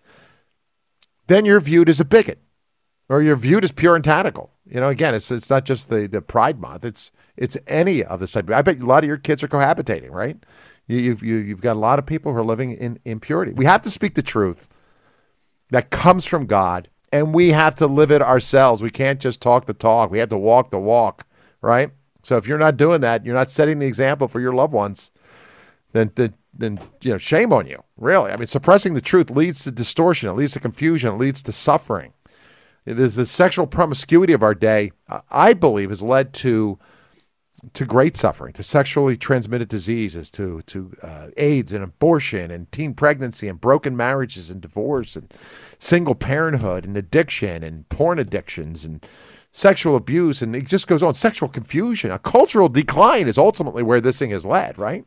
then you're viewed as a bigot, or you're viewed as puritanical. You know, again, it's it's not just the, the Pride Month. It's it's any of this type of. I bet a lot of your kids are cohabitating, right? You, you've you, you've got a lot of people who are living in impurity. We have to speak the truth that comes from God, and we have to live it ourselves. We can't just talk the talk. We have to walk the walk, right? So if you're not doing that, you're not setting the example for your loved ones. Then the then you know, shame on you, really. I mean, suppressing the truth leads to distortion. It leads to confusion. It leads to suffering. It is the sexual promiscuity of our day, I believe, has led to to great suffering, to sexually transmitted diseases, to to uh, AIDS and abortion and teen pregnancy and broken marriages and divorce and single parenthood and addiction and porn addictions and sexual abuse, and it just goes on. Sexual confusion. A cultural decline is ultimately where this thing has led, right?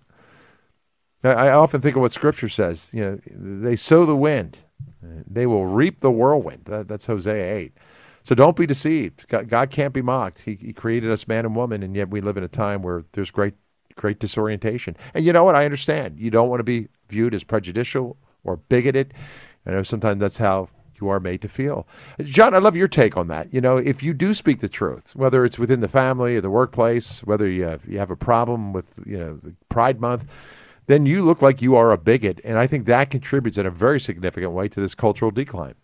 I often think of what Scripture says. You know, they sow the wind, they will reap the whirlwind. That, that's Hosea eight. So don't be deceived. God, God can't be mocked. He, he created us man and woman, and yet we live in a time where there's great, great disorientation. And you know what? I understand. You don't want to be viewed as prejudicial or bigoted. I know sometimes that's how you are made to feel. John, I love your take on that. You know, if you do speak the truth, whether it's within the family or the workplace, whether you have, you have a problem with, you know, the Pride Month, then you look like you are a bigot, and I think that contributes in a very significant way to this cultural decline.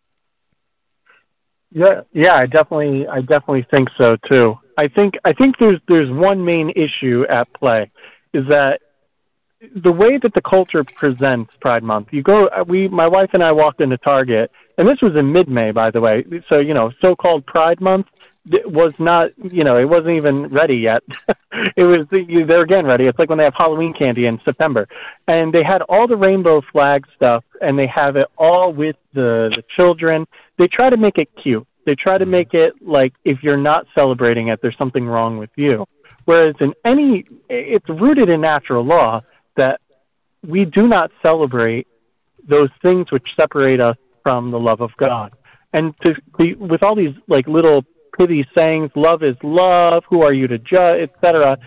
Yeah, yeah, I definitely, I definitely think so too. I think, I think there's there's one main issue at play, is that the way that the culture presents Pride Month. You go, we, my wife and I walked into Target, and this was in mid-May, by the way. So you know, so-called Pride Month was not, you know, it wasn't even ready yet. It was, they're again ready. It's like when they have Halloween candy in September. And they had all the rainbow flag stuff, and they have it all with the, the children. They try to make it cute. They try to make it like if you're not celebrating it, there's something wrong with you. Whereas in any, it's rooted in natural law that we do not celebrate those things which separate us from the love of God. And to be, with all these like little pithy sayings, love is love, who are you to judge, et cetera.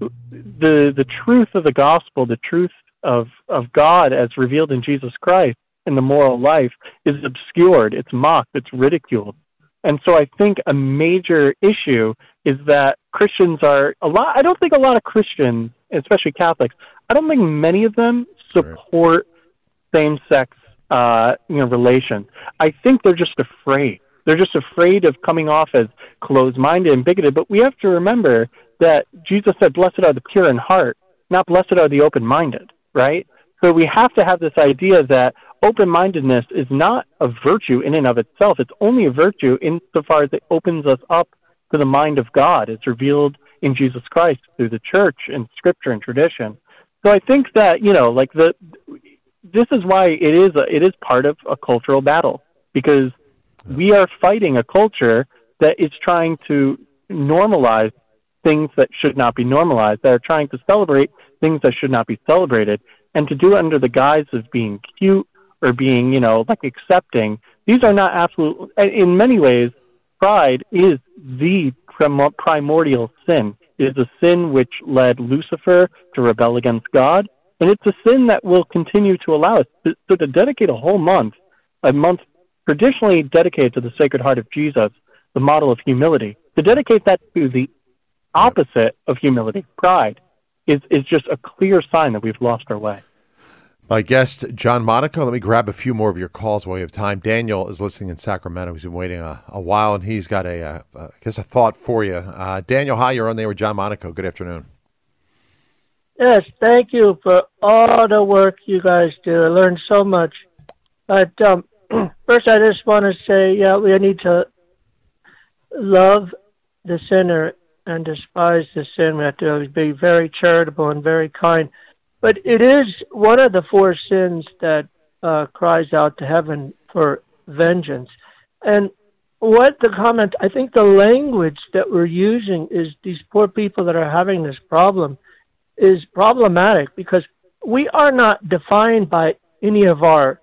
The the truth of the gospel, the truth of, of God as revealed in Jesus Christ in the moral life is obscured, it's mocked, it's ridiculed. And so I think a major issue is that Christians are a lot, I don't think a lot of Christians, especially Catholics, I don't think many of them support same-sex uh, you know, relations. I think they're just afraid. They're just afraid of coming off as closed-minded and bigoted. But we have to remember that Jesus said, blessed are the pure in heart, not blessed are the open-minded, right? So we have to have this idea that open-mindedness is not a virtue in and of itself. It's only a virtue insofar as it opens us up to the mind of God. It's revealed in Jesus Christ through the church and scripture and tradition. So I think that, you know, like the, this is why it is, a, it is part of a cultural battle, because we are fighting a culture that is trying to normalize things that should not be normalized, that are trying to celebrate things that should not be celebrated, and to do it under the guise of being cute or being, you know, like accepting. These are not absolute. In many ways, pride is the prim- primordial sin. It is a sin which led Lucifer to rebel against God, and it's a sin that will continue to allow us to, so to dedicate a whole month, a month traditionally dedicated to the Sacred Heart of Jesus, the model of humility. To dedicate that to the opposite of humility, pride, is, is just a clear sign that we've lost our way. My guest, John Monaco. Let me grab a few more of your calls while we have time. Daniel is listening in Sacramento. He's been waiting a, a while, and he's got a, a, a, I guess, a thought for you. Uh, Daniel, hi. You're on there with John Monaco. Good afternoon. Yes, thank you for all the work you guys do. I learned so much. But um, first, I just want to say, yeah, we need to love the sinner and despise the sin. We have to be very charitable and very kind. But it is one of the four sins that uh, cries out to heaven for vengeance. And what the comment, I think the language that we're using is these poor people that are having this problem is problematic because we are not defined by any of our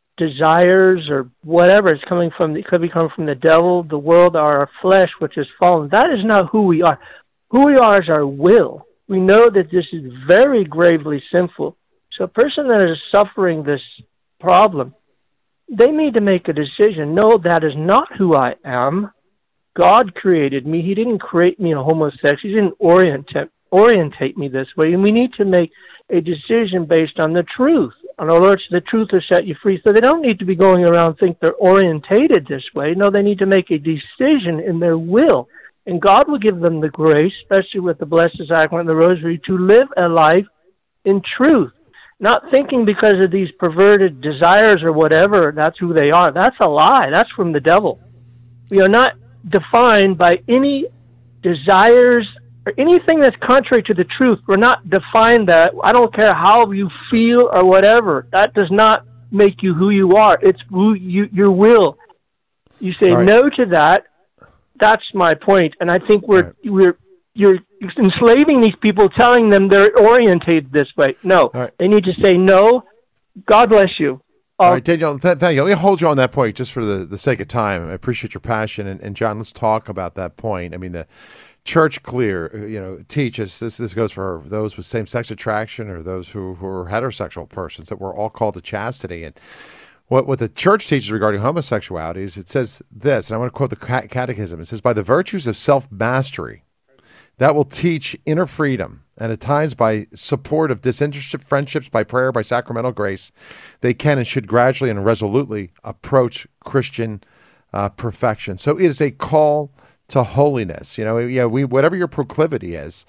desires or whatever. It's coming from, it could be coming from the devil, the world, or our flesh, which is fallen. That is not who we are. Who we are is our will. We know that this is very gravely sinful. So a person that is suffering this problem, they need to make a decision. No, that is not who I am. God created me. He didn't create me a homosexual. He didn't orientate, orientate me this way. And we need to make a decision based on the truth. In other words, the truth will set you free. So they don't need to be going around and think they're orientated this way. No, they need to make a decision in their will. And God will give them the grace, especially with the Blessed Sacrament and the Rosary, to live a life in truth. Not thinking because of these perverted desires or whatever, that's who they are. That's a lie. That's from the devil. We are not defined by any desires or anything that's contrary to the truth. We're not defined that. I don't care how you feel or whatever. That does not make you who you are. It's who you, your will. You say right. no to that. That's my point. And I think we're, right. we're, you're enslaving these people, telling them they're orientated this way. No, right. They need to say no. God bless you. Um, All right, Daniel, th- thank you. Let me hold you on that point just for the, the sake of time. I appreciate your passion. And, and John, let's talk about that point. I mean, the church clear, you know, teaches, this this goes for those with same-sex attraction or those who, who are heterosexual persons, that we're all called to chastity. And What what the church teaches regarding homosexuality is it says this, and I want to quote the catechism. It says, by the virtues of self-mastery, that will teach inner freedom, and at times by support of disinterested friendships, by prayer, by sacramental grace, they can and should gradually and resolutely approach Christian uh, perfection. So it is a call to holiness. You know, yeah, we whatever your proclivity is,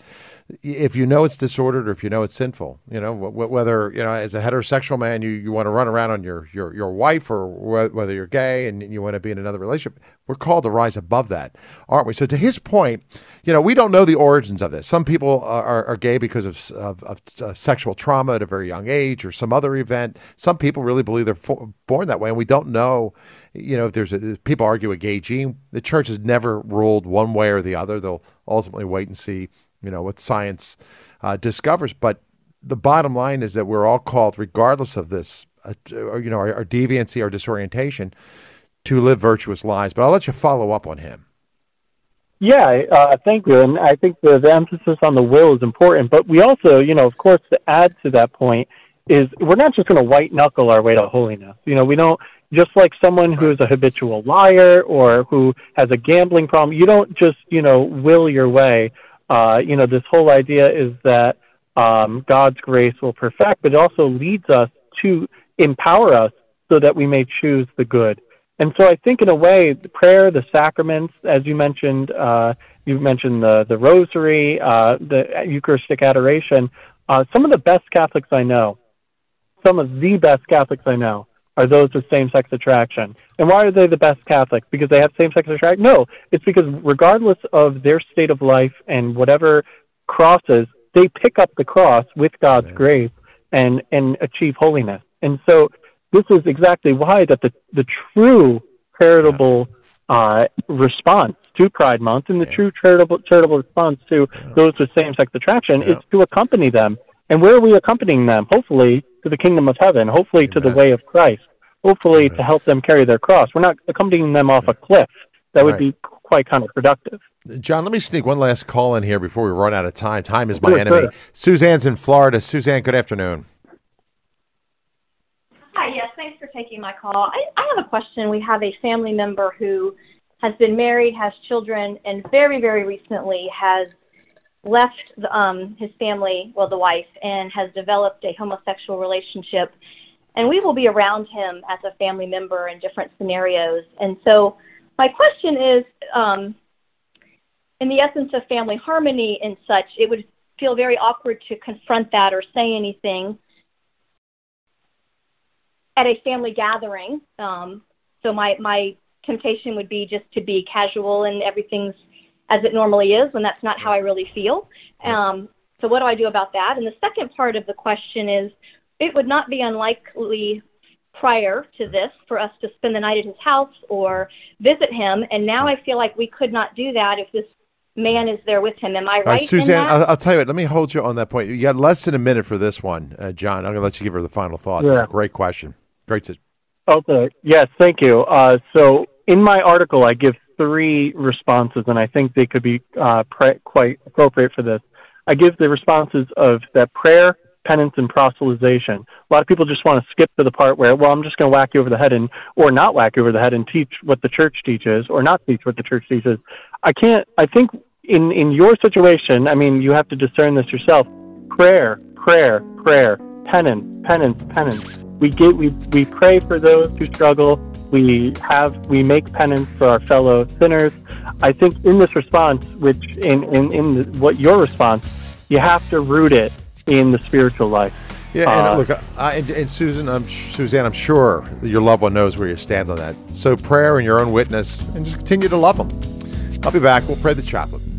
if you know it's disordered or if you know it's sinful, you know, whether, you know, as a heterosexual man, you, you want to run around on your, your, your wife, or whether you're gay and you want to be in another relationship, we're called to rise above that, aren't we? So to his point, you know, we don't know the origins of this. Some people are, are gay because of, of, of uh, sexual trauma at a very young age or some other event. Some people really believe they're fo- born that way, and we don't know, you know, if there's a, people argue a gay gene. The church has never ruled one way or the other. They'll ultimately wait and see, you know, what science uh, discovers. But the bottom line is that we're all called, regardless of this, uh, or, you know, our, our deviancy, our disorientation, to live virtuous lives. But I'll let you follow up on him. Yeah, uh, thank you. And I think the, the emphasis on the will is important. But we also, you know, of course, to add to that point is we're not just going to white knuckle our way to holiness. You know, we don't, just like someone who is a habitual liar or who has a gambling problem, you don't just, you know, will your way. Uh, you know, this whole idea is that um, God's grace will perfect, but it also leads us to empower us so that we may choose the good. And so I think in a way, the prayer, the sacraments, as you mentioned, uh, you mentioned the, the rosary, uh, the Eucharistic adoration, uh, some of the best Catholics I know, some of the best Catholics I know, are those with same-sex attraction. And why are they the best Catholics? Because they have same-sex attraction? No, it's because regardless of their state of life and whatever crosses, they pick up the cross with God's Amen. Grace and, and achieve holiness. And so this is exactly why that the, the true charitable uh, response to Pride Month and the yeah. true charitable charitable response to yeah. those with same-sex attraction yeah. is to accompany them. And where are we accompanying them? Hopefully to the kingdom of heaven, hopefully Amen. To the way of Christ, hopefully Amen. To help them carry their cross. We're not accompanying them off a cliff. That would right. be quite counterproductive. John, let me sneak one last call in here before we run out of time. Time is my sure, enemy. Sure. Suzanne's in Florida. Suzanne, good afternoon. Hi, yes, thanks for taking my call. I, I have a question. We have a family member who has been married, has children, and very, very recently has left the, um, his family, well, the wife, and has developed a homosexual relationship. And we will be around him as a family member in different scenarios. And so my question is, um, in the essence of family harmony and such, it would feel very awkward to confront that or say anything at a family gathering. Um, so my, my temptation would be just to be casual and everything's as it normally is, when that's not how I really feel. Um, so what do I do about that? And the second part of the question is, it would not be unlikely prior to this for us to spend the night at his house or visit him. And now I feel like we could not do that if this man is there with him. Am I right? All right, Suzanne, in that? I'll, I'll tell you what. Let me hold you on that point. You got less than a minute for this one, uh, John. I'm going to let you give her the final thoughts. Yeah. It's a great question. Great to. Okay. Yes, thank you. Uh, so in my article, I give three responses, and I think they could be uh, pre- quite appropriate for this. I give the responses of that prayer, penance, and proselytization. A lot of people just want to skip to the part where, well, I'm just going to whack you over the head, and or not whack you over the head and teach what the church teaches, or not teach what the church teaches. I can't. I think in in your situation, I mean, you have to discern this yourself. Prayer, prayer, prayer, penance, penance, penance. We get we we pray for those who struggle. We have we make penance for our fellow sinners. I think in this response, which in in in the, what your response, you have to root it in the spiritual life. Yeah, and Uh, look, I, and, and Susan, I'm Suzanne, I'm sure that your loved one knows where you stand on that. So prayer and your own witness, and just continue to love them. I'll be back. We'll pray the chaplet.